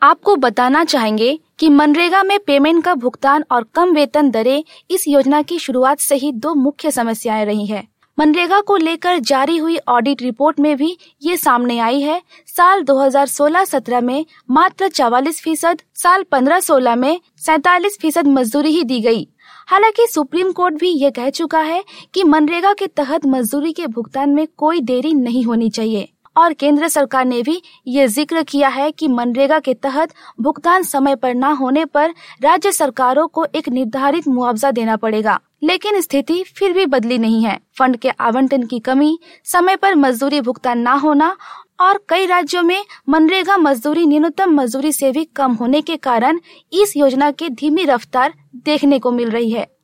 आपको बताना चाहेंगे कि मनरेगा में पेमेंट का भुगतान और कम वेतन दरें इस योजना की शुरुआत से ही दो मुख्य समस्याएं रही हैं। मनरेगा को लेकर जारी हुई ऑडिट रिपोर्ट में भी ये सामने आई है। साल 2016-17 में मात्र 44%, साल 15-16 में 47% मजदूरी ही दी गई। हालांकि सुप्रीम कोर्ट भी ये कह चुका है कि मनरेगा के तहत मजदूरी के भुगतान में कोई देरी नहीं होनी चाहिए और केंद्र सरकार ने भी ये जिक्र किया है कि मनरेगा के तहत भुगतान समय पर न होने पर राज्य सरकारों को एक निर्धारित मुआवजा देना पड़ेगा। लेकिन स्थिति फिर भी बदली नहीं है। फंड के आवंटन की कमी, समय पर मजदूरी भुगतान न होना और कई राज्यों में मनरेगा मजदूरी न्यूनतम मजदूरी से भी कम होने के कारण इस योजना की धीमी रफ्तार देखने को मिल रही है।